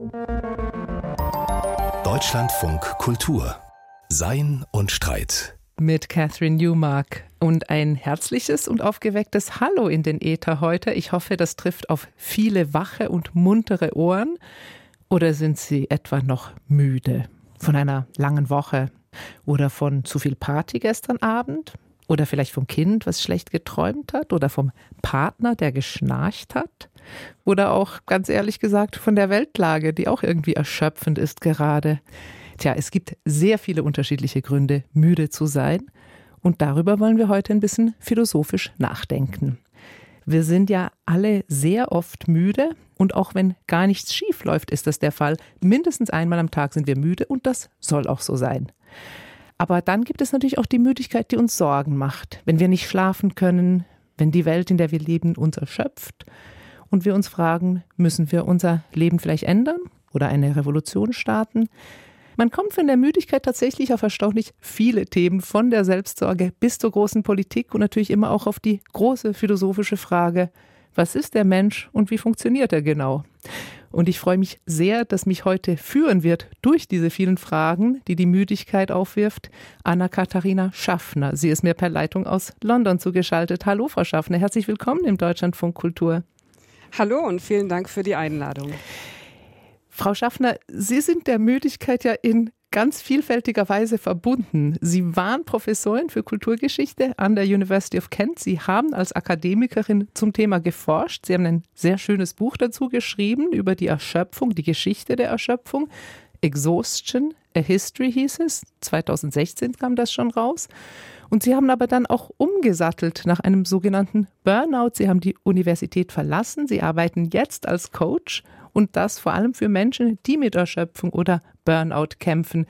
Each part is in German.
Deutschlandfunk Kultur. Sein und Streit. Mit Catherine Newmark und ein herzliches und aufgewecktes Hallo in den Äther heute. Ich hoffe, das trifft auf viele wache und muntere Ohren. Oder sind Sie etwa noch müde von einer langen Woche oder von zu viel Party gestern Abend? Oder vielleicht vom Kind, was schlecht geträumt hat? Oder vom Partner, der geschnarcht hat? Oder auch, ganz ehrlich gesagt, von der Weltlage, die auch irgendwie erschöpfend ist gerade. Tja, es gibt sehr viele unterschiedliche Gründe, müde zu sein. Und darüber wollen wir heute ein bisschen philosophisch nachdenken. Wir sind ja alle sehr oft müde. Und auch wenn gar nichts schief läuft, ist das der Fall. Mindestens einmal am Tag sind wir müde und das soll auch so sein. Aber dann gibt es natürlich auch die Müdigkeit, die uns Sorgen macht. Wenn wir nicht schlafen können, wenn die Welt, in der wir leben, uns erschöpft und wir uns fragen, müssen wir unser Leben vielleicht ändern oder eine Revolution starten? Man kommt von der Müdigkeit tatsächlich auf erstaunlich viele Themen, von der Selbstsorge bis zur großen Politik und natürlich immer auch auf die große philosophische Frage, was ist der Mensch und wie funktioniert er genau? Und ich freue mich sehr, dass mich heute führen wird durch diese vielen Fragen, die die Müdigkeit aufwirft, Anna-Katharina Schaffner. Sie ist mir per Leitung aus London zugeschaltet. Hallo, Frau Schaffner, herzlich willkommen im Deutschlandfunk Kultur. Hallo und vielen Dank für die Einladung. Frau Schaffner, Sie sind der Müdigkeit ja in ganz vielfältiger Weise verbunden. Sie waren Professorin für Kulturgeschichte an der University of Kent. Sie haben als Akademikerin zum Thema geforscht. Sie haben ein sehr schönes Buch dazu geschrieben über die Erschöpfung, die Geschichte der Erschöpfung. Exhaustion, a History hieß es. 2016 kam das schon raus. Und Sie haben aber dann auch umgesattelt nach einem sogenannten Burnout. Sie haben die Universität verlassen. Sie arbeiten jetzt als Coach und das vor allem für Menschen, die mit Erschöpfung oder Burnout kämpfen.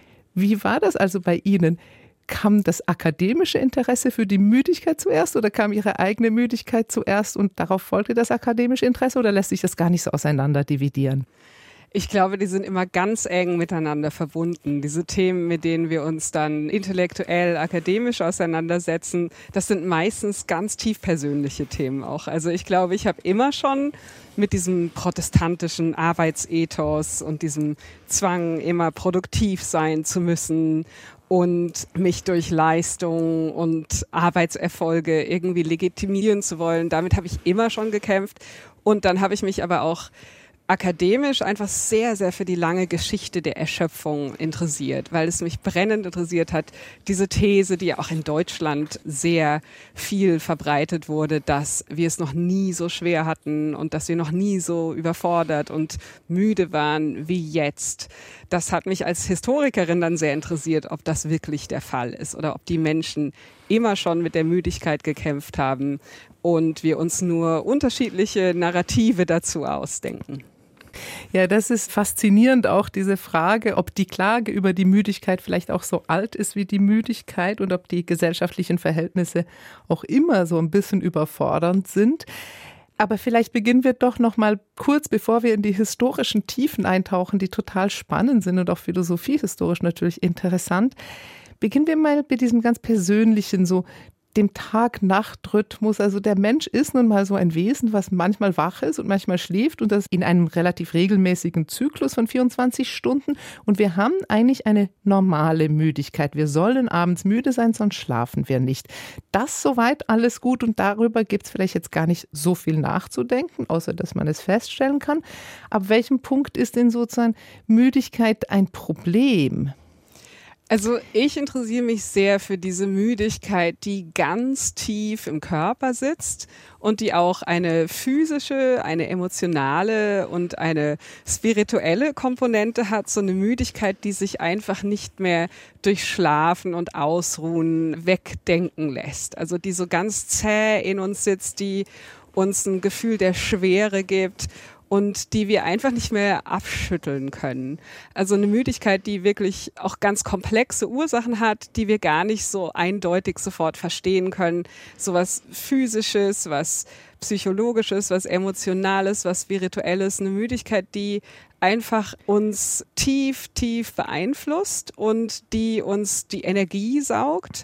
Wie war das also bei Ihnen? Kam das akademische Interesse für die Müdigkeit zuerst oder kam Ihre eigene Müdigkeit zuerst und darauf folgte das akademische Interesse oder lässt sich das gar nicht so auseinander dividieren? Ich glaube, die sind immer ganz eng miteinander verbunden. Diese Themen, mit denen wir uns dann intellektuell, akademisch auseinandersetzen, das sind meistens ganz tief persönliche Themen auch. Also ich glaube, ich habe immer schon mit diesem protestantischen Arbeitsethos und diesem Zwang, immer produktiv sein zu müssen und mich durch Leistung und Arbeitserfolge irgendwie legitimieren zu wollen, damit habe ich immer schon gekämpft. Und dann habe ich mich aber auch akademisch einfach sehr, sehr für die lange Geschichte der Erschöpfung interessiert, weil es mich brennend interessiert hat, diese These, die ja auch in Deutschland sehr viel verbreitet wurde, dass wir es noch nie so schwer hatten und dass wir noch nie so überfordert und müde waren wie jetzt. Das hat mich als Historikerin dann sehr interessiert, ob das wirklich der Fall ist oder ob die Menschen immer schon mit der Müdigkeit gekämpft haben und wir uns nur unterschiedliche Narrative dazu ausdenken. Ja, das ist faszinierend auch, diese Frage, ob die Klage über die Müdigkeit vielleicht auch so alt ist wie die Müdigkeit und ob die gesellschaftlichen Verhältnisse auch immer so ein bisschen überfordernd sind. Aber vielleicht beginnen wir doch noch mal kurz, bevor wir in die historischen Tiefen eintauchen, die total spannend sind und auch philosophiehistorisch natürlich interessant. Beginnen wir mal mit diesem ganz persönlichen, so dem Tag-Nacht-Rhythmus. Also der Mensch ist nun mal so ein Wesen, was manchmal wach ist und manchmal schläft und das in einem relativ regelmäßigen Zyklus von 24 Stunden. Und wir haben eigentlich eine normale Müdigkeit. Wir sollen abends müde sein, sonst schlafen wir nicht. Das soweit alles gut und darüber gibt es vielleicht jetzt gar nicht so viel nachzudenken, außer dass man es feststellen kann. Ab welchem Punkt ist denn sozusagen Müdigkeit ein Problem? Also ich interessiere mich sehr für diese Müdigkeit, die ganz tief im Körper sitzt und die auch eine physische, eine emotionale und eine spirituelle Komponente hat. So eine Müdigkeit, die sich einfach nicht mehr durch Schlafen und Ausruhen wegdenken lässt. Also die so ganz zäh in uns sitzt, die uns ein Gefühl der Schwere gibt und die wir einfach nicht mehr abschütteln können. Also eine Müdigkeit, die wirklich auch ganz komplexe Ursachen hat, die wir gar nicht so eindeutig sofort verstehen können. So was Physisches, was Psychologisches, was Emotionales, was Spirituelles. Eine Müdigkeit, die einfach uns tief, tief beeinflusst und die uns die Energie saugt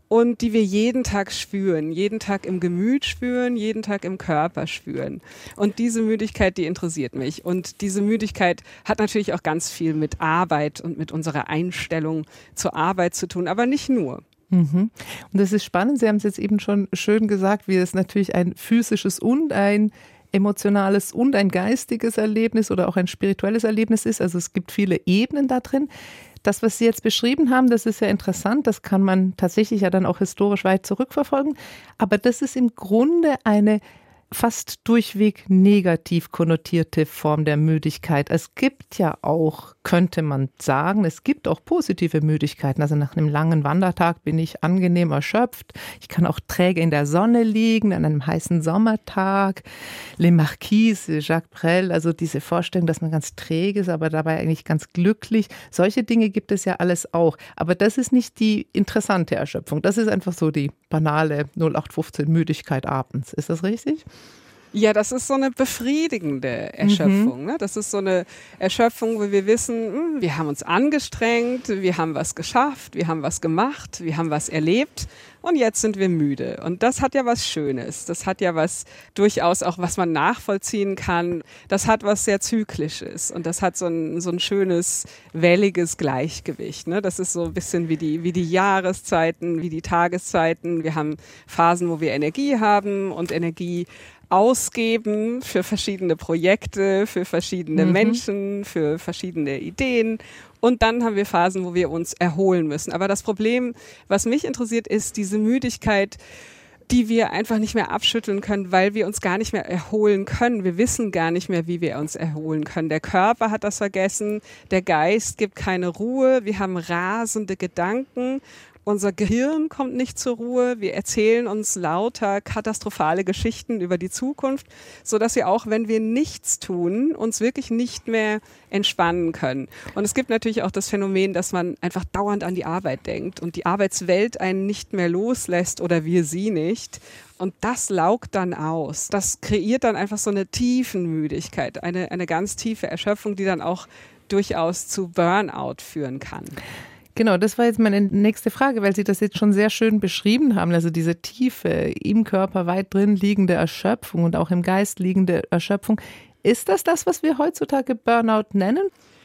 und die wir jeden Tag spüren, jeden Tag im Gemüt spüren, jeden Tag im Körper spüren. Und diese Müdigkeit, die interessiert mich. Und diese Müdigkeit hat natürlich auch ganz viel mit Arbeit und mit unserer Einstellung zur Arbeit zu tun, aber nicht nur. Und das ist spannend, Sie haben es jetzt eben schon schön gesagt, wie es natürlich ein physisches und ein emotionales und ein geistiges Erlebnis oder auch ein spirituelles Erlebnis ist. Also es gibt viele Ebenen da drin. Das, was Sie jetzt beschrieben haben, das ist ja interessant. Das kann man tatsächlich ja dann auch historisch weit zurückverfolgen. Aber das ist im Grunde eine fast durchweg negativ konnotierte Form der Müdigkeit. Es gibt ja auch, könnte man sagen, es gibt auch positive Müdigkeiten. Also nach einem langen Wandertag bin ich angenehm erschöpft. Ich kann auch träge in der Sonne liegen an einem heißen Sommertag. Les Marquises, Jacques Brel, also diese Vorstellung, dass man ganz träge ist, aber dabei eigentlich ganz glücklich. Solche Dinge gibt es ja alles auch. Aber das ist nicht die interessante Erschöpfung. Das ist einfach so die banale 0815 Müdigkeit abends. Ist das richtig? Ja, das ist so eine befriedigende Erschöpfung. Ne? Das ist so eine Erschöpfung, wo wir wissen, wir haben uns angestrengt, wir haben was geschafft, wir haben was gemacht, wir haben was erlebt und jetzt sind wir müde. Und das hat ja was Schönes. Das hat ja was durchaus auch, was man nachvollziehen kann. Das hat was sehr Zyklisches und das hat so ein schönes, welliges Gleichgewicht. Ne? Das ist so ein bisschen wie die Jahreszeiten, wie die Tageszeiten. Wir haben Phasen, wo wir Energie haben und Energie ausgeben für verschiedene Projekte, für verschiedene Menschen, für verschiedene Ideen. Und dann haben wir Phasen, wo wir uns erholen müssen. Aber das Problem, was mich interessiert, ist diese Müdigkeit, die wir einfach nicht mehr abschütteln können, weil wir uns gar nicht mehr erholen können. Wir wissen gar nicht mehr, wie wir uns erholen können. Der Körper hat das vergessen, der Geist gibt keine Ruhe, wir haben rasende Gedanken. Unser Gehirn kommt nicht zur Ruhe. Wir erzählen uns lauter katastrophale Geschichten über die Zukunft, sodass wir auch, wenn wir nichts tun, uns wirklich nicht mehr entspannen können. Und es gibt natürlich auch das Phänomen, dass man einfach dauernd an die Arbeit denkt und die Arbeitswelt einen nicht mehr loslässt oder wir sie nicht. Und das laugt dann aus. Das kreiert dann einfach so eine Tiefenmüdigkeit, eine ganz tiefe Erschöpfung, die dann auch durchaus zu Burnout führen kann. Genau, das war jetzt meine nächste Frage, weil Sie das jetzt schon sehr schön beschrieben haben. Also diese tiefe, im Körper weit drin liegende Erschöpfung und auch im Geist liegende Erschöpfung. Ist das, was wir heutzutage Burnout nennen?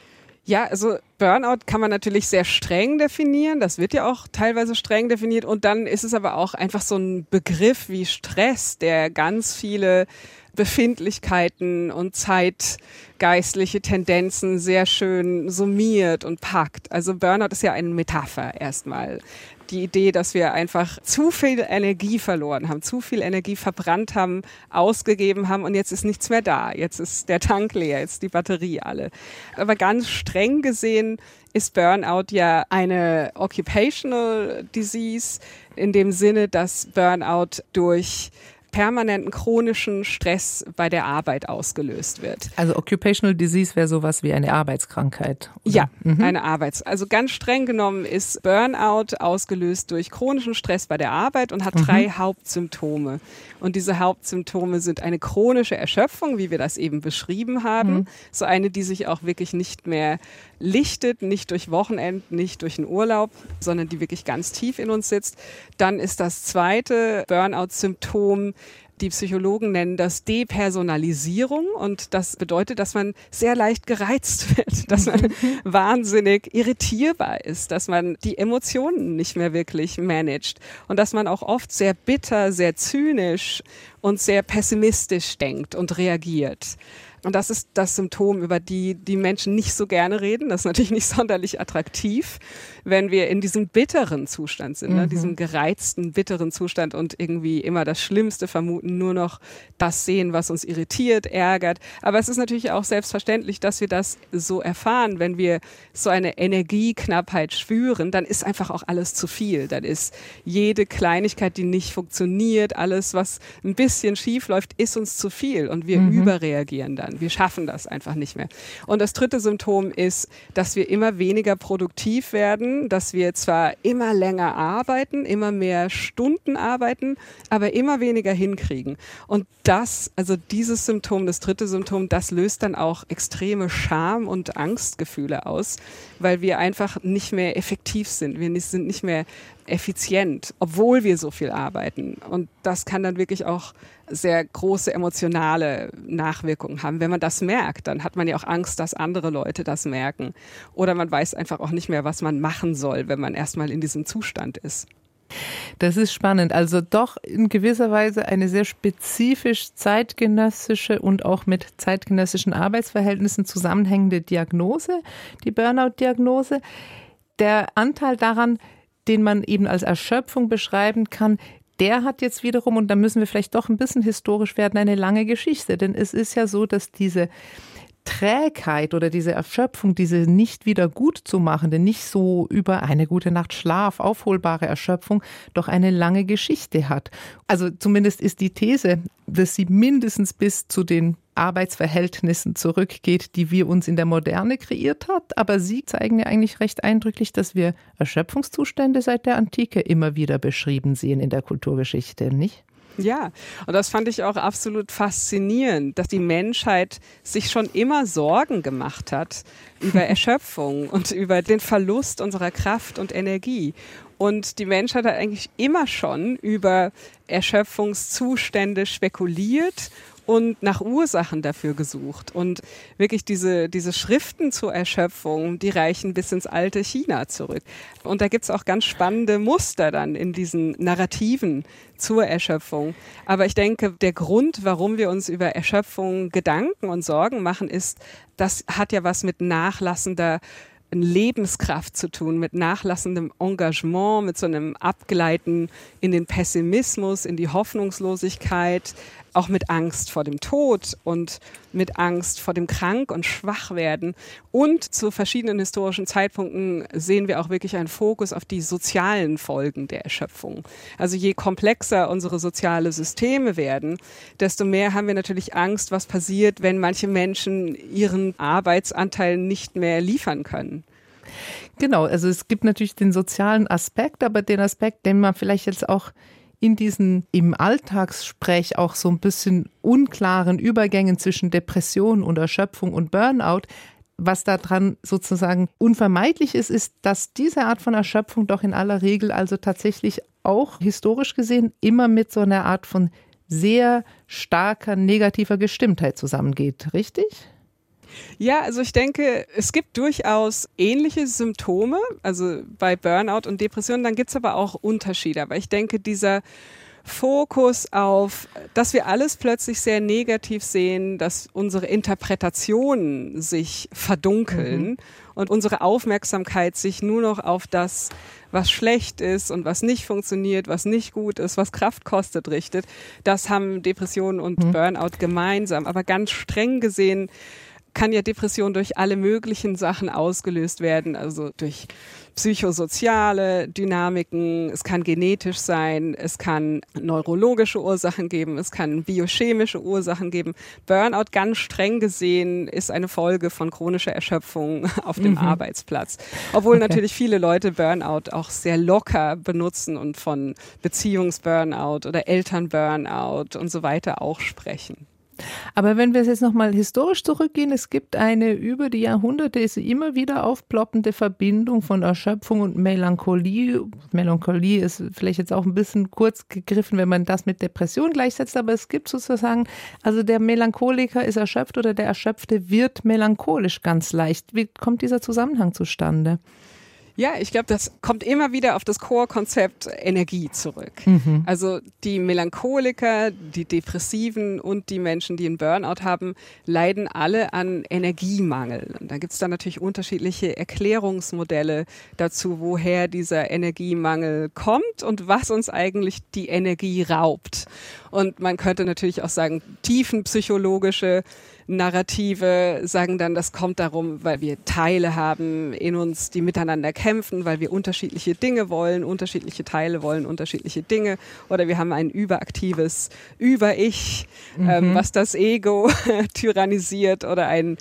Ja, also Burnout kann man natürlich sehr streng definieren. Das wird ja auch teilweise streng definiert. Und dann ist es aber auch einfach so ein Begriff wie Stress, der ganz viele Befindlichkeiten und zeitgeistliche Tendenzen sehr schön summiert und packt. Also Burnout ist ja eine Metapher erstmal. Die Idee, dass wir einfach zu viel Energie verloren haben, zu viel Energie verbrannt haben, ausgegeben haben und jetzt ist nichts mehr da. Jetzt ist der Tank leer, jetzt die Batterie alle. Aber ganz streng gesehen ist Burnout ja eine Occupational Disease in dem Sinne, dass Burnout durch permanenten chronischen Stress bei der Arbeit ausgelöst wird. Also Occupational Disease wäre sowas wie eine Arbeitskrankheit. Oder? Ja, also ganz streng genommen ist Burnout ausgelöst durch chronischen Stress bei der Arbeit und hat 3 Hauptsymptome. Und diese Hauptsymptome sind eine chronische Erschöpfung, wie wir das eben beschrieben haben. So eine, die sich auch wirklich nicht mehr lichtet, nicht durch Wochenenden, nicht durch einen Urlaub, sondern die wirklich ganz tief in uns sitzt. Dann ist das zweite Burnout-Symptom, die Psychologen nennen das Depersonalisierung und das bedeutet, dass man sehr leicht gereizt wird, dass man wahnsinnig irritierbar ist, dass man die Emotionen nicht mehr wirklich managt und dass man auch oft sehr bitter, sehr zynisch und sehr pessimistisch denkt und reagiert. Und das ist das Symptom, über die Menschen nicht so gerne reden. Das ist natürlich nicht sonderlich attraktiv, wenn wir in diesem bitteren Zustand sind, ne? Diesem gereizten, bitteren Zustand und irgendwie immer das Schlimmste vermuten, nur noch das sehen, was uns irritiert, ärgert. Aber es ist natürlich auch selbstverständlich, dass wir das so erfahren, wenn wir so eine Energieknappheit spüren, dann ist einfach auch alles zu viel. Dann ist jede Kleinigkeit, die nicht funktioniert, alles, was ein bisschen schief läuft, ist uns zu viel und wir überreagieren dann. Wir schaffen das einfach nicht mehr. Und das dritte Symptom ist, dass wir immer weniger produktiv werden, dass wir zwar immer länger arbeiten, immer mehr Stunden arbeiten, aber immer weniger hinkriegen. Und dieses Symptom, das dritte Symptom, das löst dann auch extreme Scham- und Angstgefühle aus, weil wir einfach nicht mehr effektiv sind. Wir sind nicht mehr effizient, obwohl wir so viel arbeiten. Und das kann dann wirklich auch sehr große emotionale Nachwirkungen haben. Wenn man das merkt, dann hat man ja auch Angst, dass andere Leute das merken. Oder man weiß einfach auch nicht mehr, was man machen soll, wenn man erstmal in diesem Zustand ist. Das ist spannend. Also doch in gewisser Weise eine sehr spezifisch zeitgenössische und auch mit zeitgenössischen Arbeitsverhältnissen zusammenhängende Diagnose, die Burnout-Diagnose. Der Anteil daran, den man eben als Erschöpfung beschreiben kann, der hat jetzt wiederum, und da müssen wir vielleicht doch ein bisschen historisch werden, eine lange Geschichte. Denn es ist ja so, dass diese Trägheit oder diese Erschöpfung, diese nicht wieder gut zu machende, nicht so über eine gute Nacht Schlaf aufholbare Erschöpfung, doch eine lange Geschichte hat. Also zumindest ist die These, dass sie mindestens bis zu den Arbeitsverhältnissen zurückgeht, die wir uns in der Moderne kreiert hat. Aber Sie zeigen ja eigentlich recht eindrücklich, dass wir Erschöpfungszustände seit der Antike immer wieder beschrieben sehen in der Kulturgeschichte, nicht? Ja, und das fand ich auch absolut faszinierend, dass die Menschheit sich schon immer Sorgen gemacht hat über Erschöpfung und über den Verlust unserer Kraft und Energie. Und die Menschheit hat eigentlich immer schon über Erschöpfungszustände spekuliert und nach Ursachen dafür gesucht. Und wirklich diese Schriften zur Erschöpfung, die reichen bis ins alte China zurück. Und da gibt's auch ganz spannende Muster dann in diesen Narrativen zur Erschöpfung. Aber ich denke, der Grund, warum wir uns über Erschöpfung Gedanken und Sorgen machen, ist, das hat ja was mit nachlassender Lebenskraft zu tun, mit nachlassendem Engagement, mit so einem Abgleiten in den Pessimismus, in die Hoffnungslosigkeit, auch mit Angst vor dem Tod und mit Angst vor dem Krank- und Schwachwerden. Und zu verschiedenen historischen Zeitpunkten sehen wir auch wirklich einen Fokus auf die sozialen Folgen der Erschöpfung. Also je komplexer unsere sozialen Systeme werden, desto mehr haben wir natürlich Angst, was passiert, wenn manche Menschen ihren Arbeitsanteil nicht mehr liefern können. Genau, also es gibt natürlich den sozialen Aspekt, aber den Aspekt, den man vielleicht jetzt auch in diesen im Alltagssprech auch so ein bisschen unklaren Übergängen zwischen Depression und Erschöpfung und Burnout, was daran sozusagen unvermeidlich ist, ist, dass diese Art von Erschöpfung doch in aller Regel also tatsächlich auch historisch gesehen immer mit so einer Art von sehr starker negativer Gestimmtheit zusammengeht, richtig? Ja, also ich denke, es gibt durchaus ähnliche Symptome, also bei Burnout und Depression, dann gibt es aber auch Unterschiede. Aber ich denke, dieser Fokus auf, dass wir alles plötzlich sehr negativ sehen, dass unsere Interpretationen sich verdunkeln und unsere Aufmerksamkeit sich nur noch auf das, was schlecht ist und was nicht funktioniert, was nicht gut ist, was Kraft kostet, richtet. Das haben Depression und Burnout gemeinsam. Aber ganz streng gesehen kann ja Depression durch alle möglichen Sachen ausgelöst werden, also durch psychosoziale Dynamiken, es kann genetisch sein, es kann neurologische Ursachen geben, es kann biochemische Ursachen geben. Burnout, ganz streng gesehen, ist eine Folge von chronischer Erschöpfung auf dem Arbeitsplatz. Obwohl natürlich viele Leute Burnout auch sehr locker benutzen und von Beziehungsburnout oder Elternburnout und so weiter auch sprechen. Aber wenn wir jetzt nochmal historisch zurückgehen, es gibt eine über die Jahrhunderte immer wieder aufploppende Verbindung von Erschöpfung und Melancholie. Melancholie ist vielleicht jetzt auch ein bisschen kurz gegriffen, wenn man das mit Depression gleichsetzt, aber es gibt sozusagen, also der Melancholiker ist erschöpft oder der Erschöpfte wird melancholisch ganz leicht. Wie kommt dieser Zusammenhang zustande? Ja, ich glaube, das kommt immer wieder auf das Core-Konzept Energie zurück. Also die Melancholiker, die Depressiven und die Menschen, die einen Burnout haben, leiden alle an Energiemangel. Und da gibt es dann natürlich unterschiedliche Erklärungsmodelle dazu, woher dieser Energiemangel kommt und was uns eigentlich die Energie raubt. Und man könnte natürlich auch sagen, tiefenpsychologische Narrative sagen dann, das kommt darum, weil wir Teile haben in uns, die miteinander kämpfen, weil wir unterschiedliche Dinge wollen, unterschiedliche Teile wollen unterschiedliche Dinge, oder wir haben ein überaktives Über-Ich, was das Ego tyrannisiert, oder ein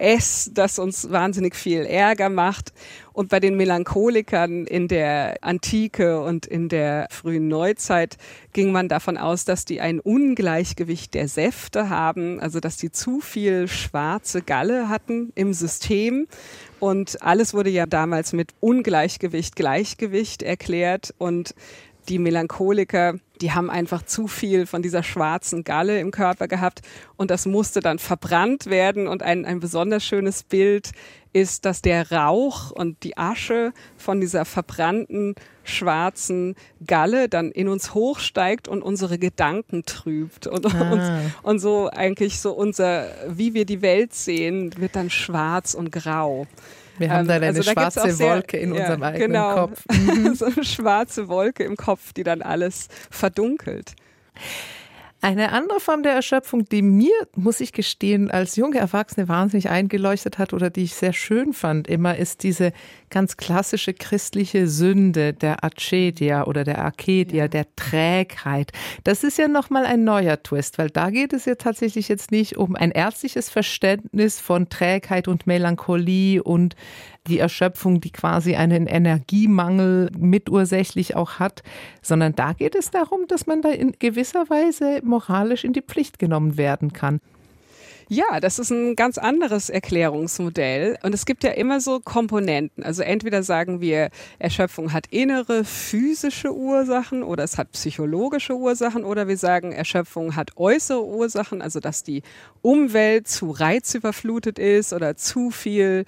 S, das uns wahnsinnig viel Ärger macht. Und bei den Melancholikern in der Antike und in der frühen Neuzeit ging man davon aus, dass die ein Ungleichgewicht der Säfte haben, also dass die zu viel schwarze Galle hatten im System. Und alles wurde ja damals mit Ungleichgewicht, Gleichgewicht erklärt. Und die Melancholiker, die haben einfach zu viel von dieser schwarzen Galle im Körper gehabt und das musste dann verbrannt werden. Und ein besonders schönes Bild ist, dass der Rauch und die Asche von dieser verbrannten schwarzen Galle dann in uns hochsteigt und unsere Gedanken trübt. Und so eigentlich so wie wir die Welt sehen, wird dann schwarz und grau. Wir haben da eine schwarze Wolke in unserem eigenen Kopf. So eine schwarze Wolke im Kopf, die dann alles verdunkelt. Eine andere Form der Erschöpfung, die mir, muss ich gestehen, als junge Erwachsene wahnsinnig eingeleuchtet hat oder die ich sehr schön fand immer, ist diese ganz klassische christliche Sünde der Acedia oder der Arcadia, der Trägheit. Das ist ja nochmal ein neuer Twist, weil da geht es ja tatsächlich jetzt nicht um ein ärztliches Verständnis von Trägheit und Melancholie und die Erschöpfung, die quasi einen Energiemangel mitursächlich auch hat, sondern da geht es darum, dass man da in gewisser Weise moralisch in die Pflicht genommen werden kann. Ja, das ist ein ganz anderes Erklärungsmodell und es gibt ja immer so Komponenten. Also entweder sagen wir, Erschöpfung hat innere physische Ursachen oder es hat psychologische Ursachen oder wir sagen, Erschöpfung hat äußere Ursachen, also dass die Umwelt zu reizüberflutet ist oder zu viel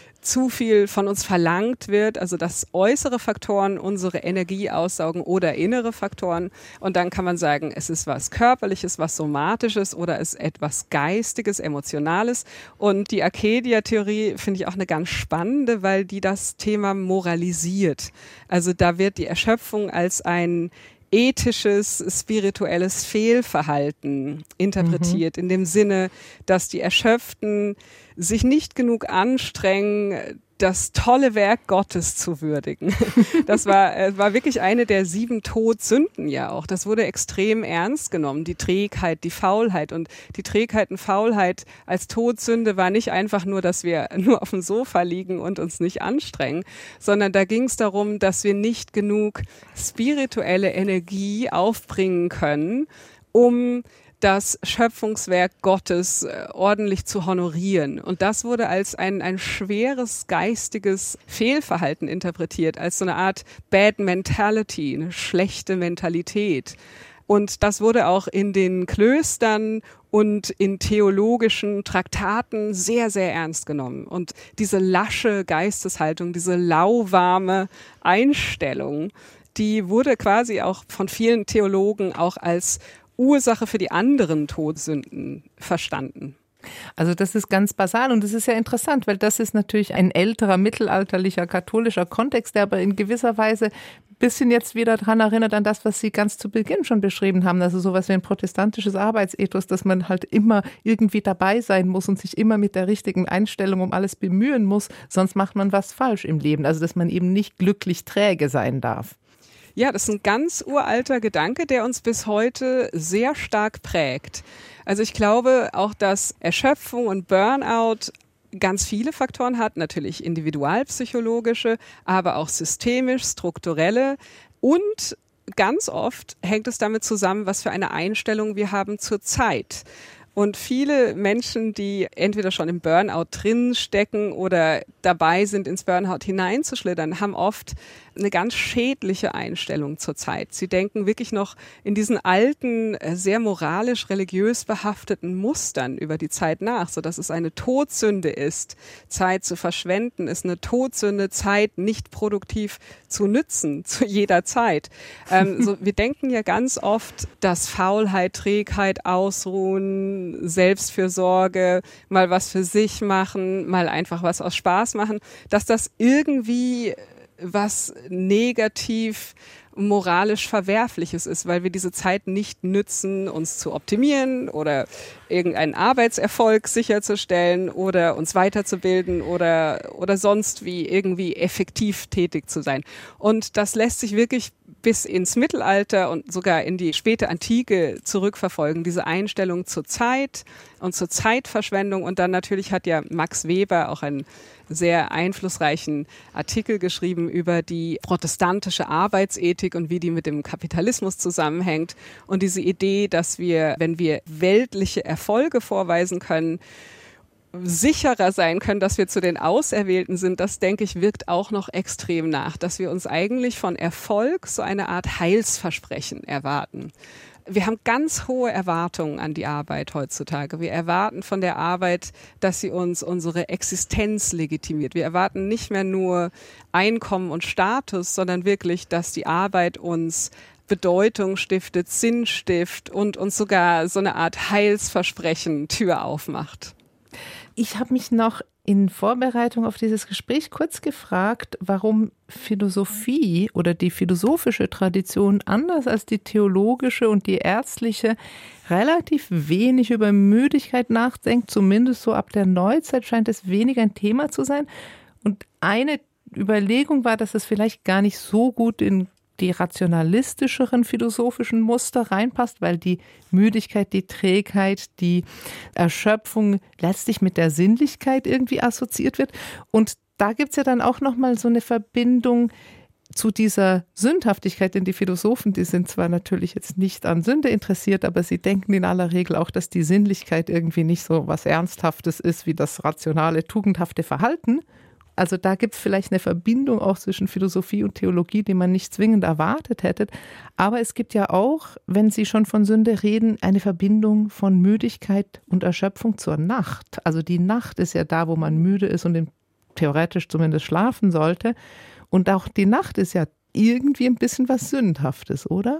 von uns verlangt wird, also dass äußere Faktoren unsere Energie aussaugen oder innere Faktoren. Und dann kann man sagen, es ist was Körperliches, was Somatisches oder es ist etwas Geistiges, Emotionales. Und die Arcadia-Theorie finde ich auch eine ganz spannende, weil die das Thema moralisiert. Also da wird die Erschöpfung als ein ethisches, spirituelles Fehlverhalten interpretiert, in dem Sinne, dass die Erschöpften sich nicht genug anstrengen, das tolle Werk Gottes zu würdigen. Das war wirklich eine der 7 Todsünden ja auch. Das wurde extrem ernst genommen, die Trägheit, die Faulheit. Und die Trägheit und Faulheit als Todsünde war nicht einfach nur, dass wir nur auf dem Sofa liegen und uns nicht anstrengen, sondern da ging es darum, dass wir nicht genug spirituelle Energie aufbringen können, um das Schöpfungswerk Gottes ordentlich zu honorieren. Und das wurde als ein schweres geistiges Fehlverhalten interpretiert, als so eine Art Bad Mentality, eine schlechte Mentalität. Und das wurde auch in den Klöstern und in theologischen Traktaten sehr, sehr ernst genommen. Und diese lasche Geisteshaltung, diese lauwarme Einstellung, die wurde quasi auch von vielen Theologen auch als Ursache für die anderen Todsünden verstanden. Also das ist ganz basal und das ist ja interessant, weil das ist natürlich ein älterer, mittelalterlicher, katholischer Kontext, der aber in gewisser Weise ein bisschen jetzt wieder daran erinnert an das, was Sie ganz zu Beginn schon beschrieben haben, also sowas wie ein protestantisches Arbeitsethos, dass man halt immer irgendwie dabei sein muss und sich immer mit der richtigen Einstellung um alles bemühen muss, sonst macht man was falsch im Leben, also dass man eben nicht glücklich träge sein darf. Ja, das ist ein ganz uralter Gedanke, der uns bis heute sehr stark prägt. Also ich glaube auch, dass Erschöpfung und Burnout ganz viele Faktoren hat, natürlich individualpsychologische, aber auch systemisch, strukturelle und ganz oft hängt es damit zusammen, was für eine Einstellung wir haben zur Zeit. Und viele Menschen, die entweder schon im Burnout drin stecken oder dabei sind, ins Burnout hineinzuschlittern, haben oft eine ganz schädliche Einstellung zur Zeit. Sie denken wirklich noch in diesen alten, sehr moralisch-religiös behafteten Mustern über die Zeit nach, sodass es eine Todsünde ist, Zeit zu verschwenden, ist eine Todsünde, Zeit nicht produktiv zu nützen, zu jeder Zeit. Wir denken ja ganz oft, dass Faulheit, Trägheit, Ausruhen, Selbstfürsorge, mal was für sich machen, mal einfach was aus Spaß machen, dass das irgendwie was negativ moralisch Verwerfliches ist, weil wir diese Zeit nicht nützen, uns zu optimieren oder irgendeinen Arbeitserfolg sicherzustellen oder uns weiterzubilden oder sonst wie irgendwie effektiv tätig zu sein. Und das lässt sich wirklich bis ins Mittelalter und sogar in die späte Antike zurückverfolgen, diese Einstellung zur Zeit und zur Zeitverschwendung. Und dann natürlich hat ja Max Weber auch einen sehr einflussreichen Artikel geschrieben über die protestantische Arbeitsethik und wie die mit dem Kapitalismus zusammenhängt. Und diese Idee, dass wir, wenn wir weltliche Erfolge vorweisen können, sicherer sein können, dass wir zu den Auserwählten sind, das, denke ich, wirkt auch noch extrem nach, dass wir uns eigentlich von Erfolg so eine Art Heilsversprechen erwarten. Wir haben ganz hohe Erwartungen an die Arbeit heutzutage. Wir erwarten von der Arbeit, dass sie uns unsere Existenz legitimiert. Wir erwarten nicht mehr nur Einkommen und Status, sondern wirklich, dass die Arbeit uns Bedeutung stiftet, Sinn stiftet und uns sogar so eine Art Heilsversprechen Tür aufmacht. Ich habe mich noch in Vorbereitung auf dieses Gespräch kurz gefragt, warum Philosophie oder die philosophische Tradition anders als die theologische und die ärztliche relativ wenig über Müdigkeit nachdenkt. Zumindest so ab der Neuzeit scheint es weniger ein Thema zu sein. Und eine Überlegung war, dass es vielleicht gar nicht so gut in die rationalistischeren philosophischen Muster reinpasst, weil die Müdigkeit, die Trägheit, die Erschöpfung letztlich mit der Sinnlichkeit irgendwie assoziiert wird. Und da gibt es ja dann auch nochmal so eine Verbindung zu dieser Sündhaftigkeit, denn die Philosophen, die sind zwar natürlich jetzt nicht an Sünde interessiert, aber sie denken in aller Regel auch, dass die Sinnlichkeit irgendwie nicht so was Ernsthaftes ist wie das rationale, tugendhafte Verhalten. Also da gibt es vielleicht eine Verbindung auch zwischen Philosophie und Theologie, die man nicht zwingend erwartet hätte. Aber es gibt ja auch, wenn Sie schon von Sünde reden, eine Verbindung von Müdigkeit und Erschöpfung zur Nacht. Also die Nacht ist ja da, wo man müde ist und theoretisch zumindest schlafen sollte. Und auch die Nacht ist ja irgendwie ein bisschen was Sündhaftes, oder?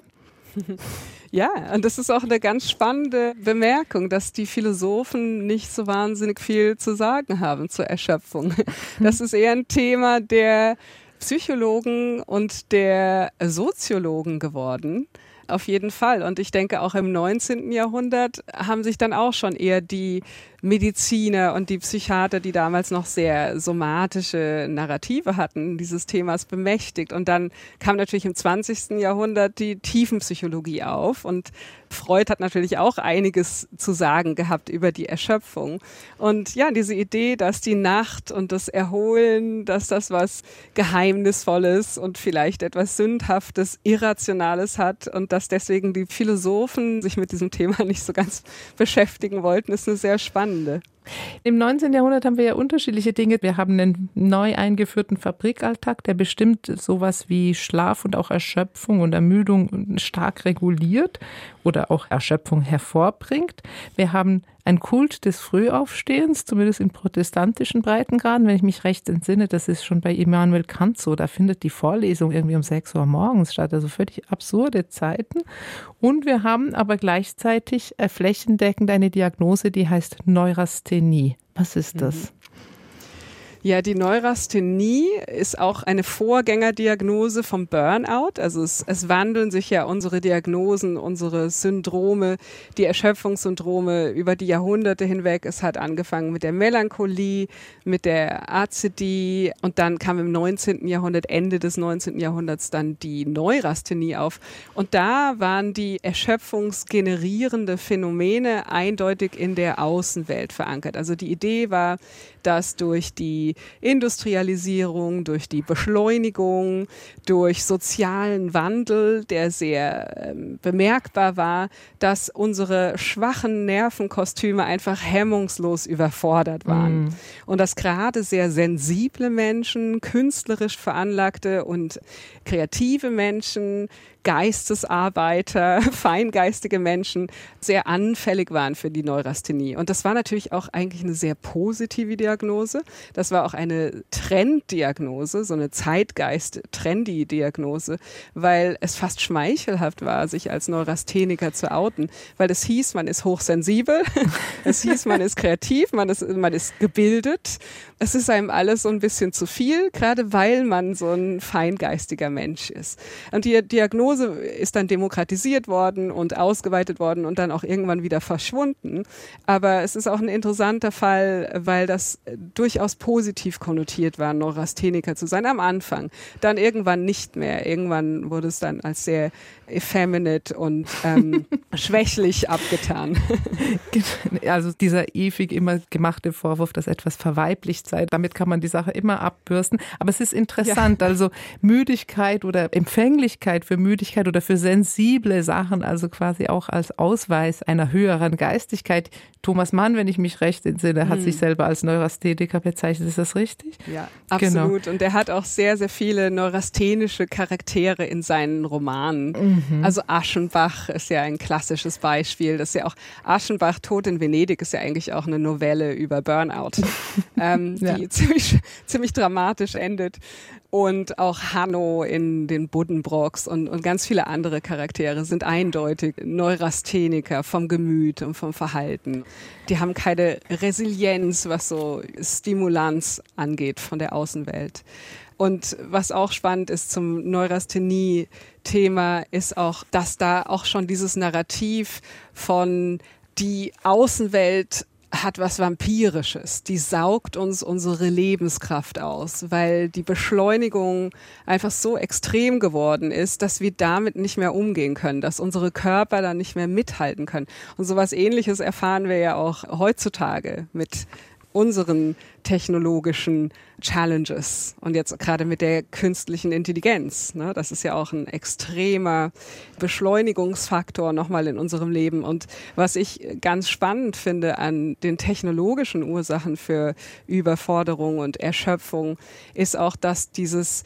Ja, und das ist auch eine ganz spannende Bemerkung, dass die Philosophen nicht so wahnsinnig viel zu sagen haben zur Erschöpfung. Das ist eher ein Thema der Psychologen und der Soziologen geworden. Auf jeden Fall. Und ich denke, auch im 19. Jahrhundert haben sich dann auch schon eher die Mediziner und die Psychiater, die damals noch sehr somatische Narrative hatten, dieses Themas bemächtigt. Und dann kam natürlich im 20. Jahrhundert die Tiefenpsychologie auf. Und Freud hat natürlich auch einiges zu sagen gehabt über die Erschöpfung. Und ja, diese Idee, dass die Nacht und das Erholen, dass das was Geheimnisvolles und vielleicht etwas Sündhaftes, Irrationales hat und dass deswegen die Philosophen sich mit diesem Thema nicht so ganz beschäftigen wollten, ist eine sehr spannende. Im 19. Jahrhundert haben wir ja unterschiedliche Dinge. Wir haben einen neu eingeführten Fabrikalltag, der bestimmt sowas wie Schlaf und auch Erschöpfung und Ermüdung stark reguliert oder auch Erschöpfung hervorbringt. Wir haben einen Kult des Frühaufstehens, zumindest in protestantischen Breitengraden. Wenn ich mich recht entsinne, das ist schon bei Immanuel Kant so, da findet die Vorlesung irgendwie um 6 Uhr morgens statt, also völlig absurde Zeiten. Und wir haben aber gleichzeitig flächendeckend eine Diagnose, die heißt Neurasthenie. Was ist das? Ja, die Neurasthenie ist auch eine Vorgängerdiagnose vom Burnout. Also es wandeln sich ja unsere Diagnosen, unsere Syndrome, die Erschöpfungssyndrome über die Jahrhunderte hinweg. Es hat angefangen mit der Melancholie, mit der Azidie und dann kam im 19. Jahrhundert, Ende des 19. Jahrhunderts dann die Neurasthenie auf. Und da waren die erschöpfungsgenerierende Phänomene eindeutig in der Außenwelt verankert. Also die Idee war, dass durch die Industrialisierung, durch die Beschleunigung, durch sozialen Wandel, der sehr bemerkbar war, dass unsere schwachen Nervenkostüme einfach hemmungslos überfordert waren. Und dass gerade sehr sensible Menschen, künstlerisch veranlagte und kreative Menschen, Geistesarbeiter, feingeistige Menschen sehr anfällig waren für die Neurasthenie. Und das war natürlich auch eigentlich eine sehr positive Diagnose. Das war auch eine Trenddiagnose, so eine Zeitgeist-Trendy-Diagnose, weil es fast schmeichelhaft war, sich als Neurastheniker zu outen, weil es hieß, man ist hochsensibel, es hieß, man ist kreativ, man ist gebildet. Es ist einem alles so ein bisschen zu viel, gerade weil man so ein feingeistiger Mensch ist. Und die Diagnose Hypnose ist dann demokratisiert worden und ausgeweitet worden und dann auch irgendwann wieder verschwunden. Aber es ist auch ein interessanter Fall, weil das durchaus positiv konnotiert war, Neurastheniker zu sein am Anfang. Dann irgendwann nicht mehr. Irgendwann wurde es dann als sehr effeminate und schwächlich abgetan. Also dieser ewig immer gemachte Vorwurf, dass etwas verweiblicht sei, damit kann man die Sache immer abbürsten. Aber es ist interessant, also Müdigkeit oder Empfänglichkeit für Müdigkeit oder für sensible Sachen, also quasi auch als Ausweis einer höheren Geistigkeit. Thomas Mann, wenn ich mich recht entsinne, hat sich selber als Neurastheniker bezeichnet. Ist das richtig? Ja, absolut. Genau. Und er hat auch sehr, sehr viele neurasthenische Charaktere in seinen Romanen. Also Aschenbach ist ja ein klassisches Beispiel. Das ist ja auch Aschenbach, Tod in Venedig, ist ja eigentlich auch eine Novelle über Burnout, die ziemlich dramatisch endet. Und auch Hanno in den Buddenbrooks und ganz viele andere Charaktere sind eindeutig Neurastheniker vom Gemüt und vom Verhalten. Die haben keine Resilienz, was so Stimulanz angeht von der Außenwelt. Und was auch spannend ist zum Neurasthenie-Thema, ist auch, dass da auch schon dieses Narrativ von die Außenwelt hat was Vampirisches. Die saugt uns unsere Lebenskraft aus, weil die Beschleunigung einfach so extrem geworden ist, dass wir damit nicht mehr umgehen können, dass unsere Körper dann nicht mehr mithalten können. Und sowas Ähnliches erfahren wir ja auch heutzutage mit unseren technologischen Challenges und jetzt gerade mit der künstlichen Intelligenz. Ne? Das ist ja auch ein extremer Beschleunigungsfaktor nochmal in unserem Leben. Und was ich ganz spannend finde an den technologischen Ursachen für Überforderung und Erschöpfung, ist auch, dass dieses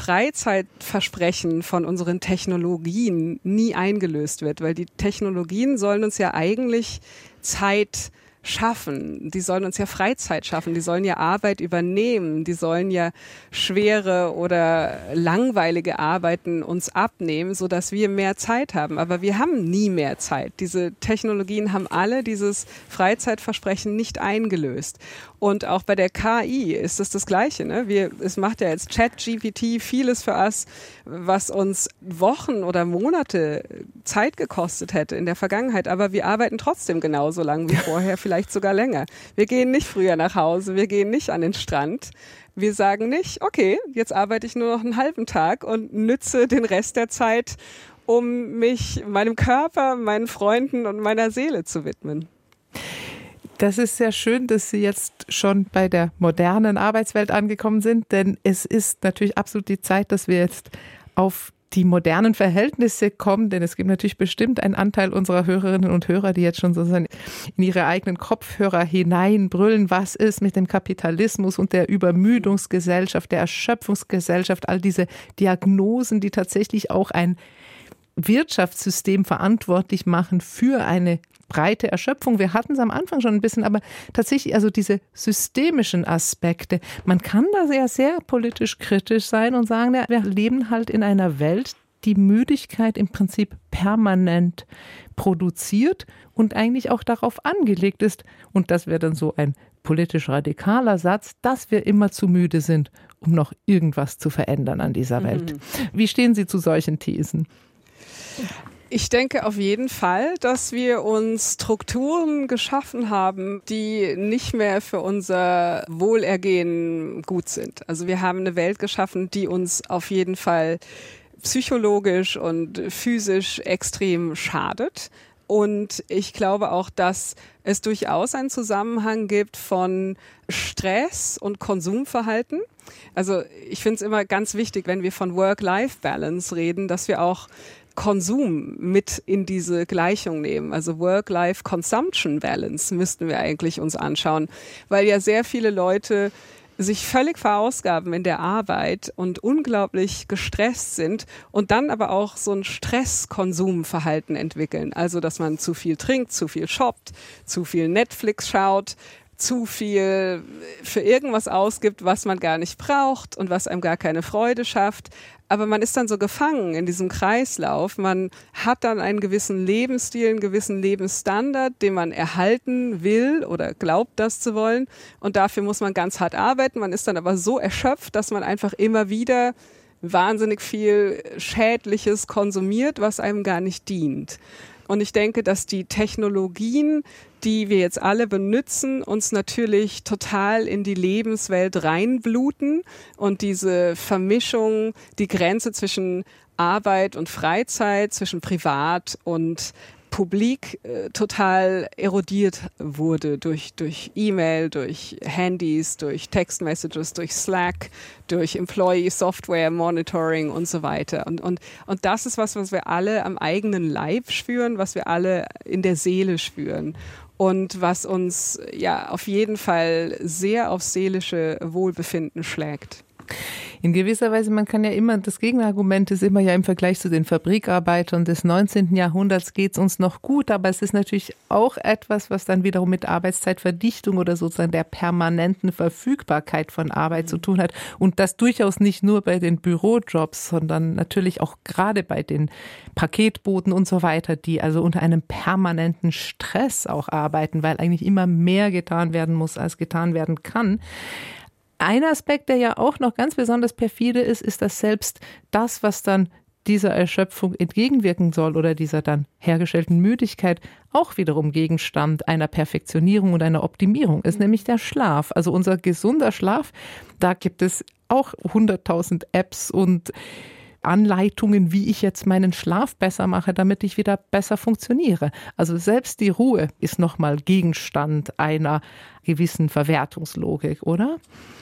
Freizeitversprechen von unseren Technologien nie eingelöst wird, weil die Technologien sollen uns ja eigentlich Zeit schaffen. Die sollen uns ja Freizeit schaffen, die sollen ja Arbeit übernehmen, die sollen ja schwere oder langweilige Arbeiten uns abnehmen, sodass wir mehr Zeit haben. Aber wir haben nie mehr Zeit. Diese Technologien haben alle dieses Freizeitversprechen nicht eingelöst. Und auch bei der KI ist es das Gleiche. Ne? Es macht ja jetzt ChatGPT vieles für uns, was uns Wochen oder Monate Zeit gekostet hätte in der Vergangenheit. Aber wir arbeiten trotzdem genauso lang wie vorher, vielleicht sogar länger. Wir gehen nicht früher nach Hause, wir gehen nicht an den Strand. Wir sagen nicht, okay, jetzt arbeite ich nur noch einen halben Tag und nütze den Rest der Zeit, um mich meinem Körper, meinen Freunden und meiner Seele zu widmen. Das ist sehr schön, dass Sie jetzt schon bei der modernen Arbeitswelt angekommen sind, denn es ist natürlich absolut die Zeit, dass wir jetzt auf die modernen Verhältnisse kommen, denn es gibt natürlich bestimmt einen Anteil unserer Hörerinnen und Hörer, die jetzt schon sozusagen in ihre eigenen Kopfhörer hineinbrüllen, was ist mit dem Kapitalismus und der Übermüdungsgesellschaft, der Erschöpfungsgesellschaft, all diese Diagnosen, die tatsächlich auch ein Wirtschaftssystem verantwortlich machen für eine breite Erschöpfung. Wir hatten es am Anfang schon ein bisschen, aber tatsächlich also diese systemischen Aspekte. Man kann da sehr politisch kritisch sein und sagen, ja, wir leben halt in einer Welt, die Müdigkeit im Prinzip permanent produziert und eigentlich auch darauf angelegt ist. Und das wäre dann so ein politisch radikaler Satz, dass wir immer zu müde sind, um noch irgendwas zu verändern an dieser Welt. Wie stehen Sie zu solchen Thesen? Ich denke auf jeden Fall, dass wir uns Strukturen geschaffen haben, die nicht mehr für unser Wohlergehen gut sind. Also wir haben eine Welt geschaffen, die uns auf jeden Fall psychologisch und physisch extrem schadet. Und ich glaube auch, dass es durchaus einen Zusammenhang gibt von Stress und Konsumverhalten. Also ich finde es immer ganz wichtig, wenn wir von Work-Life-Balance reden, dass wir auch Konsum mit in diese Gleichung nehmen. Also Work-Life-Consumption-Balance müssten wir eigentlich uns anschauen, weil ja sehr viele Leute sich völlig verausgaben in der Arbeit und unglaublich gestresst sind und dann aber auch so ein Stresskonsumverhalten entwickeln. Also, dass man zu viel trinkt, zu viel shoppt, zu viel Netflix schaut, zu viel für irgendwas ausgibt, was man gar nicht braucht und was einem gar keine Freude schafft. Aber man ist dann so gefangen in diesem Kreislauf. Man hat dann einen gewissen Lebensstil, einen gewissen Lebensstandard, den man erhalten will oder glaubt, das zu wollen. Und dafür muss man ganz hart arbeiten. Man ist dann aber so erschöpft, dass man einfach immer wieder wahnsinnig viel Schädliches konsumiert, was einem gar nicht dient. Und ich denke, dass die Technologien, die wir jetzt alle benutzen, uns natürlich total in die Lebenswelt reinbluten und diese Vermischung, die Grenze zwischen Arbeit und Freizeit, zwischen Privat und Publik total erodiert wurde durch E-Mail, durch Handys, durch Text-Messages, durch Slack, durch Employee Software Monitoring und so weiter. Und das ist was wir alle am eigenen Leib spüren, was wir alle in der Seele spüren. Und was uns ja auf jeden Fall sehr aufs seelische Wohlbefinden schlägt. In gewisser Weise, man kann ja immer, das Gegenargument ist immer ja im Vergleich zu den Fabrikarbeitern des 19. Jahrhunderts geht es uns noch gut, aber es ist natürlich auch etwas, was dann wiederum mit Arbeitszeitverdichtung oder sozusagen der permanenten Verfügbarkeit von Arbeit zu tun hat und das durchaus nicht nur bei den Bürojobs, sondern natürlich auch gerade bei den Paketboten und so weiter, die also unter einem permanenten Stress auch arbeiten, weil eigentlich immer mehr getan werden muss, als getan werden kann. Ein Aspekt, der ja auch noch ganz besonders perfide ist, ist, dass selbst das, was dann dieser Erschöpfung entgegenwirken soll oder dieser dann hergestellten Müdigkeit, auch wiederum Gegenstand einer Perfektionierung und einer Optimierung ist, nämlich der Schlaf. Also unser gesunder Schlaf, da gibt es auch 100.000 Apps und Anleitungen, wie ich jetzt meinen Schlaf besser mache, damit ich wieder besser funktioniere. Also selbst die Ruhe ist nochmal Gegenstand einer gewissen Verwertungslogik, oder?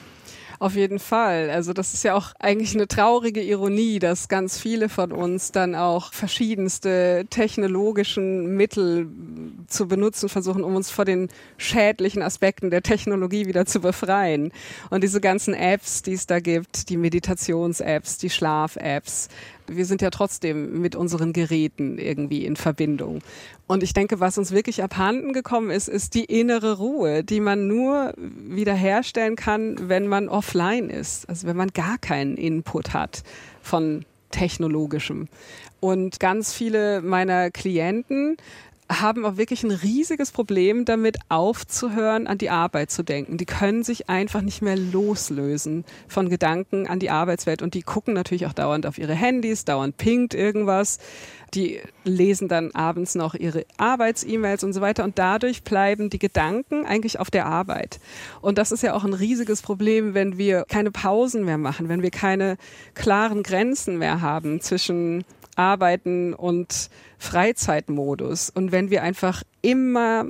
Auf jeden Fall. Also das ist ja auch eigentlich eine traurige Ironie, dass ganz viele von uns dann auch verschiedenste technologischen Mittel zu benutzen versuchen, um uns vor den schädlichen Aspekten der Technologie wieder zu befreien. Und diese ganzen Apps, die es da gibt, die Meditations-Apps, die Schlaf-Apps, wir sind ja trotzdem mit unseren Geräten irgendwie in Verbindung. Und ich denke, was uns wirklich abhanden gekommen ist, ist die innere Ruhe, die man nur wiederherstellen kann, wenn man offline ist. Also wenn man gar keinen Input hat von Technologischem. Und ganz viele meiner Klienten haben auch wirklich ein riesiges Problem damit, aufzuhören, an die Arbeit zu denken. Die können sich einfach nicht mehr loslösen von Gedanken an die Arbeitswelt. Und die gucken natürlich auch dauernd auf ihre Handys, dauernd pinkt irgendwas. Die lesen dann abends noch ihre Arbeits-E-Mails und so weiter. Und dadurch bleiben die Gedanken eigentlich auf der Arbeit. Und das ist ja auch ein riesiges Problem, wenn wir keine Pausen mehr machen, wenn wir keine klaren Grenzen mehr haben zwischen Arbeiten und Freizeitmodus. Und wenn wir einfach immer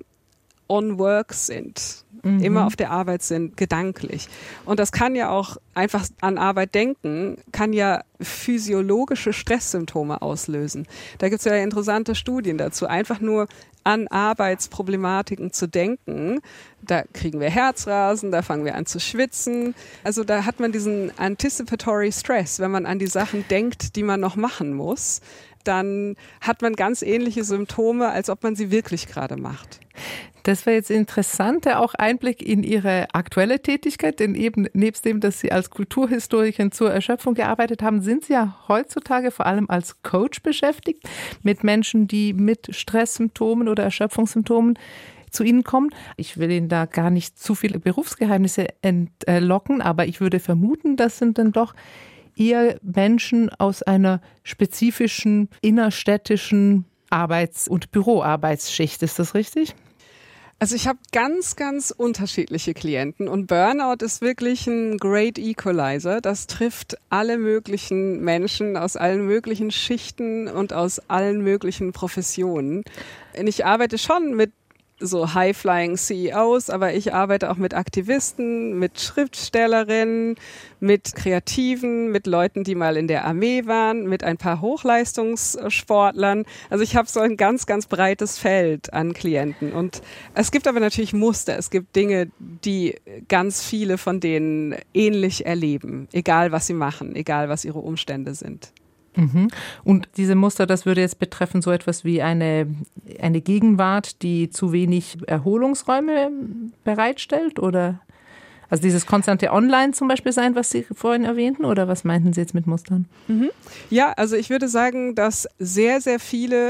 on work sind, immer auf der Arbeit sind, gedanklich. Und das kann ja auch einfach an Arbeit denken, kann ja physiologische Stresssymptome auslösen. Da gibt es ja interessante Studien dazu. Einfach nur an Arbeitsproblematiken zu denken, da kriegen wir Herzrasen, da fangen wir an zu schwitzen. Also da hat man diesen Anticipatory Stress, wenn man an die Sachen denkt, die man noch machen muss, dann hat man ganz ähnliche Symptome, als ob man sie wirklich gerade macht. Das war jetzt interessanter auch Einblick in Ihre aktuelle Tätigkeit, denn eben nebst dem, dass Sie als Kulturhistorikerin zur Erschöpfung gearbeitet haben, sind Sie ja heutzutage vor allem als Coach beschäftigt mit Menschen, die mit Stresssymptomen oder Erschöpfungssymptomen zu Ihnen kommen. Ich will Ihnen da gar nicht zu viele Berufsgeheimnisse entlocken, aber ich würde vermuten, das sind dann doch eher Menschen aus einer spezifischen innerstädtischen Arbeits- und Büroarbeitsschicht. Ist das richtig? Also ich habe ganz, ganz unterschiedliche Klienten und Burnout ist wirklich ein Great Equalizer. Das trifft alle möglichen Menschen aus allen möglichen Schichten und aus allen möglichen Professionen. Und ich arbeite schon mit so High-Flying CEOs, aber ich arbeite auch mit Aktivisten, mit Schriftstellerinnen, mit Kreativen, mit Leuten, die mal in der Armee waren, mit ein paar Hochleistungssportlern. Also ich habe so ein ganz, ganz breites Feld an Klienten. Und es gibt aber natürlich Muster. Es gibt Dinge, die ganz viele von denen ähnlich erleben, egal was sie machen, egal was ihre Umstände sind. Und diese Muster, das würde jetzt betreffen so etwas wie eine Gegenwart, die zu wenig Erholungsräume bereitstellt, oder also dieses konstante Online zum Beispiel sein, was Sie vorhin erwähnten, oder was meinten Sie jetzt mit Mustern? Ja, also ich würde sagen, dass sehr, sehr viele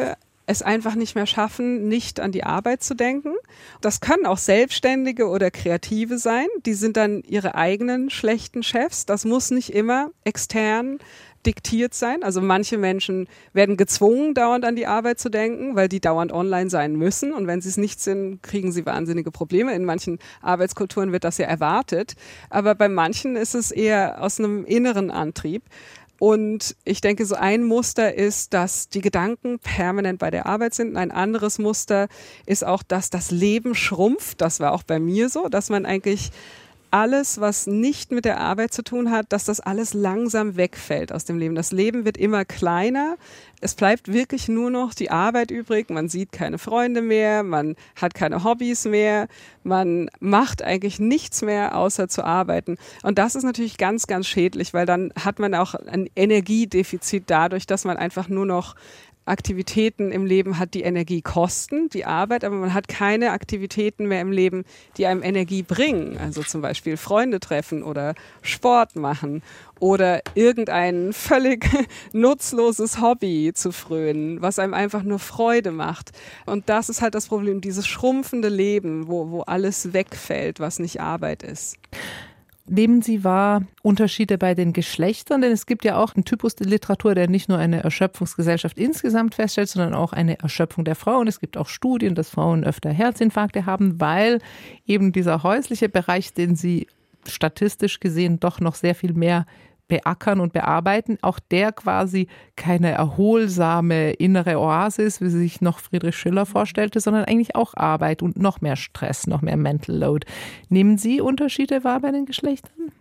es einfach nicht mehr schaffen, nicht an die Arbeit zu denken. Das können auch Selbstständige oder Kreative sein. Die sind dann ihre eigenen schlechten Chefs. Das muss nicht immer extern diktiert sein. Also manche Menschen werden gezwungen, dauernd an die Arbeit zu denken, weil die dauernd online sein müssen. Und wenn sie es nicht sind, kriegen sie wahnsinnige Probleme. In manchen Arbeitskulturen wird das ja erwartet. Aber bei manchen ist es eher aus einem inneren Antrieb. Und ich denke, so ein Muster ist, dass die Gedanken permanent bei der Arbeit sind. Ein anderes Muster ist auch, dass das Leben schrumpft. Das war auch bei mir so, dass man eigentlich alles, was nicht mit der Arbeit zu tun hat, dass das alles langsam wegfällt aus dem Leben. Das Leben wird immer kleiner. Es bleibt wirklich nur noch die Arbeit übrig. Man sieht keine Freunde mehr, man hat keine Hobbys mehr, man macht eigentlich nichts mehr, außer zu arbeiten. Und das ist natürlich ganz, ganz schädlich, weil dann hat man auch ein Energiedefizit dadurch, dass man einfach nur noch Aktivitäten im Leben hat, die Energie kosten, die Arbeit, aber man hat keine Aktivitäten mehr im Leben, die einem Energie bringen. Also zum Beispiel Freunde treffen oder Sport machen oder irgendein völlig nutzloses Hobby zu frönen, was einem einfach nur Freude macht. Und das ist halt das Problem, dieses schrumpfende Leben, wo alles wegfällt, was nicht Arbeit ist. Nehmen Sie wahr Unterschiede bei den Geschlechtern? Denn es gibt ja auch einen Typus der Literatur, der nicht nur eine Erschöpfungsgesellschaft insgesamt feststellt, sondern auch eine Erschöpfung der Frauen. Es gibt auch Studien, dass Frauen öfter Herzinfarkte haben, weil eben dieser häusliche Bereich, den sie statistisch gesehen doch noch sehr viel mehr beackern und bearbeiten, auch der quasi keine erholsame innere Oasis, wie sich noch Friedrich Schiller vorstellte, sondern eigentlich auch Arbeit und noch mehr Stress, noch mehr Mental Load. Nehmen Sie Unterschiede wahr bei den Geschlechtern?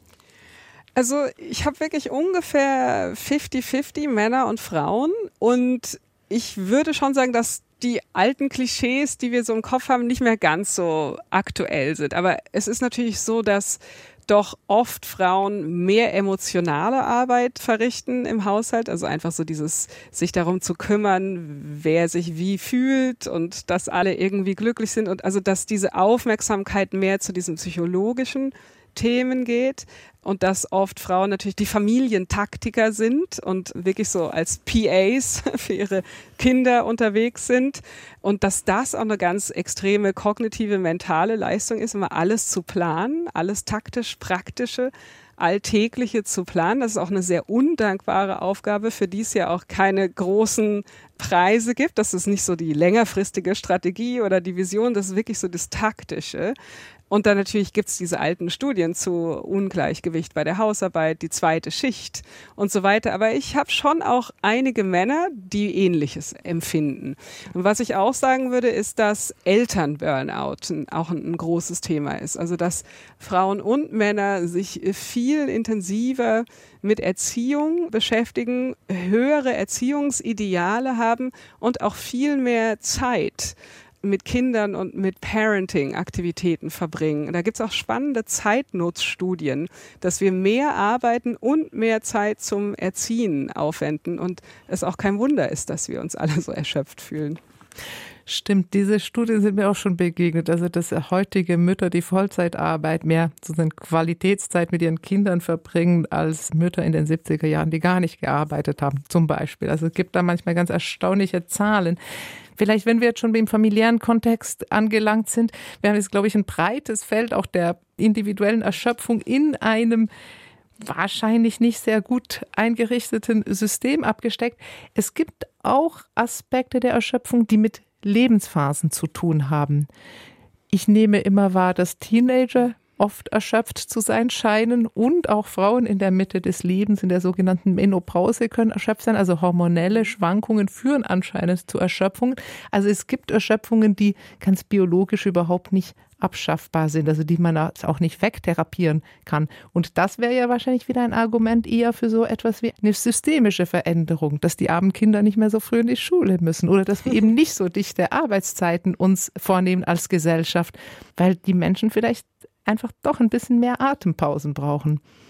Also ich habe wirklich ungefähr 50-50 Männer und Frauen und ich würde schon sagen, dass die alten Klischees, die wir so im Kopf haben, nicht mehr ganz so aktuell sind. Aber es ist natürlich so, dass doch oft Frauen mehr emotionale Arbeit verrichten im Haushalt, also einfach so dieses sich darum zu kümmern, wer sich wie fühlt und dass alle irgendwie glücklich sind und also dass diese Aufmerksamkeit mehr zu diesen psychologischen Themen geht und dass oft Frauen natürlich die Familientaktiker sind und wirklich so als PAs für ihre Kinder unterwegs sind und dass das auch eine ganz extreme kognitive, mentale Leistung ist, immer alles zu planen, alles taktisch, praktische, alltägliche zu planen. Das ist auch eine sehr undankbare Aufgabe, für die es ja auch keine großen Preise gibt. Das ist nicht so die längerfristige Strategie oder die Vision, das ist wirklich so das Taktische. Und dann natürlich gibt's diese alten Studien zu Ungleichgewicht bei der Hausarbeit, die zweite Schicht und so weiter. Aber ich habe schon auch einige Männer, die Ähnliches empfinden. Und was ich auch sagen würde, ist, dass Elternburnout auch ein großes Thema ist. Also dass Frauen und Männer sich viel intensiver mit Erziehung beschäftigen, höhere Erziehungsideale haben und auch viel mehr Zeit mit Kindern und mit Parenting-Aktivitäten verbringen. Da gibt es auch spannende Zeitnutzstudien, dass wir mehr arbeiten und mehr Zeit zum Erziehen aufwenden und es auch kein Wunder ist, dass wir uns alle so erschöpft fühlen. Stimmt, diese Studien sind mir auch schon begegnet. Also, dass heutige Mütter, die Vollzeitarbeit mehr sozusagen Qualitätszeit mit ihren Kindern verbringen, als Mütter in den 70er Jahren, die gar nicht gearbeitet haben, zum Beispiel. Also, es gibt da manchmal ganz erstaunliche Zahlen. Vielleicht, wenn wir jetzt schon im familiären Kontext angelangt sind, wir haben jetzt, glaube ich, ein breites Feld auch der individuellen Erschöpfung in einem wahrscheinlich nicht sehr gut eingerichteten System abgesteckt. Es gibt auch Aspekte der Erschöpfung, die mit Lebensphasen zu tun haben. Ich nehme immer wahr, dass Teenager oft erschöpft zu sein scheinen und auch Frauen in der Mitte des Lebens, in der sogenannten Menopause, können erschöpft sein. Also hormonelle Schwankungen führen anscheinend zu Erschöpfungen. Also es gibt Erschöpfungen, die ganz biologisch überhaupt nicht abschaffbar sind, also die man auch nicht wegtherapieren kann. Und das wäre ja wahrscheinlich wieder ein Argument eher für so etwas wie eine systemische Veränderung, dass die armen Kinder nicht mehr so früh in die Schule müssen oder dass wir eben nicht so dichte Arbeitszeiten uns vornehmen als Gesellschaft, weil die Menschen vielleicht einfach doch ein bisschen mehr Atempausen brauchen.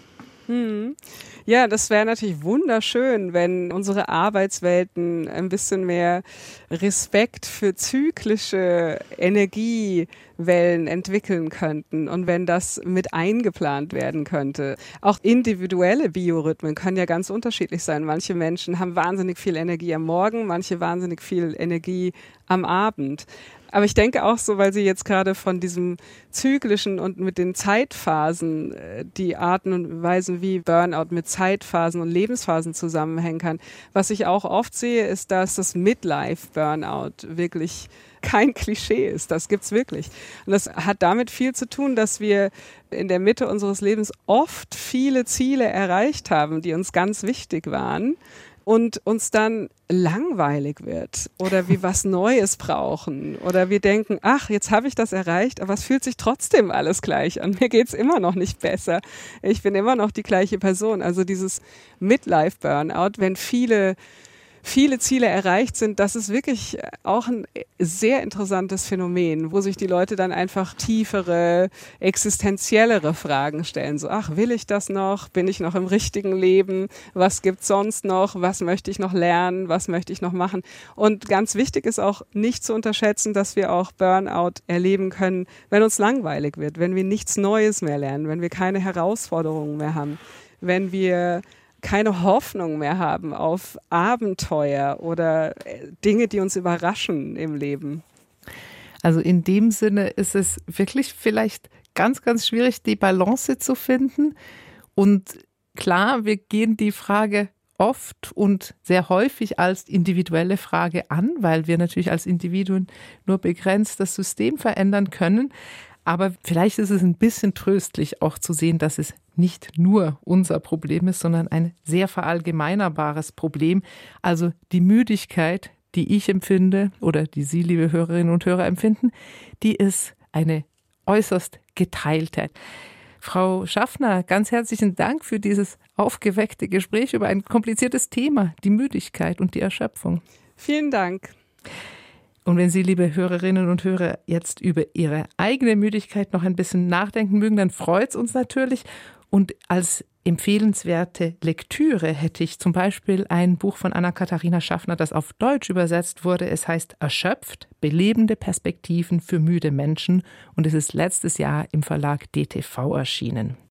Ja, das wäre natürlich wunderschön, wenn unsere Arbeitswelten ein bisschen mehr Respekt für zyklische Energiewellen entwickeln könnten und wenn das mit eingeplant werden könnte. Auch individuelle Biorhythmen können ja ganz unterschiedlich sein. Manche Menschen haben wahnsinnig viel Energie am Morgen, manche wahnsinnig viel Energie am Abend. Aber ich denke auch so, weil Sie jetzt gerade von diesem zyklischen und mit den Zeitphasen, die Arten und Weisen, wie Burnout mit Zeitphasen und Lebensphasen zusammenhängen kann. Was ich auch oft sehe, ist, dass das Midlife-Burnout wirklich kein Klischee ist. Das gibt's wirklich. Und das hat damit viel zu tun, dass wir in der Mitte unseres Lebens oft viele Ziele erreicht haben, die uns ganz wichtig waren. Und uns dann langweilig wird oder wir was Neues brauchen oder wir denken, ach, jetzt habe ich das erreicht, aber es fühlt sich trotzdem alles gleich an. Mir geht's immer noch nicht besser. Ich bin immer noch die gleiche Person. Also dieses Midlife-Burnout, wenn viele Ziele erreicht sind, das ist wirklich auch ein sehr interessantes Phänomen, wo sich die Leute dann einfach tiefere, existenziellere Fragen stellen. So, ach, will ich das noch? Bin ich noch im richtigen Leben? Was gibt's sonst noch? Was möchte ich noch lernen? Was möchte ich noch machen? Und ganz wichtig ist auch nicht zu unterschätzen, dass wir auch Burnout erleben können, wenn uns langweilig wird, wenn wir nichts Neues mehr lernen, wenn wir keine Herausforderungen mehr haben, wenn wir keine Hoffnung mehr haben auf Abenteuer oder Dinge, die uns überraschen im Leben. Also in dem Sinne ist es wirklich vielleicht ganz, ganz schwierig, die Balance zu finden. Und klar, wir gehen die Frage oft und sehr häufig als individuelle Frage an, weil wir natürlich als Individuen nur begrenzt das System verändern können. Aber vielleicht ist es ein bisschen tröstlich auch zu sehen, dass es nicht nur unser Problem ist, sondern ein sehr verallgemeinerbares Problem. Also die Müdigkeit, die ich empfinde oder die Sie, liebe Hörerinnen und Hörer, empfinden, die ist eine äußerst geteilte. Frau Schaffner, ganz herzlichen Dank für dieses aufgeweckte Gespräch über ein kompliziertes Thema, die Müdigkeit und die Erschöpfung. Vielen Dank. Und wenn Sie, liebe Hörerinnen und Hörer, jetzt über Ihre eigene Müdigkeit noch ein bisschen nachdenken mögen, dann freut es uns natürlich. Und als empfehlenswerte Lektüre hätte ich zum Beispiel ein Buch von Anna-Katharina Schaffner, das auf Deutsch übersetzt wurde. Es heißt Erschöpft, belebende Perspektiven für müde Menschen und es ist letztes Jahr im Verlag DTV erschienen.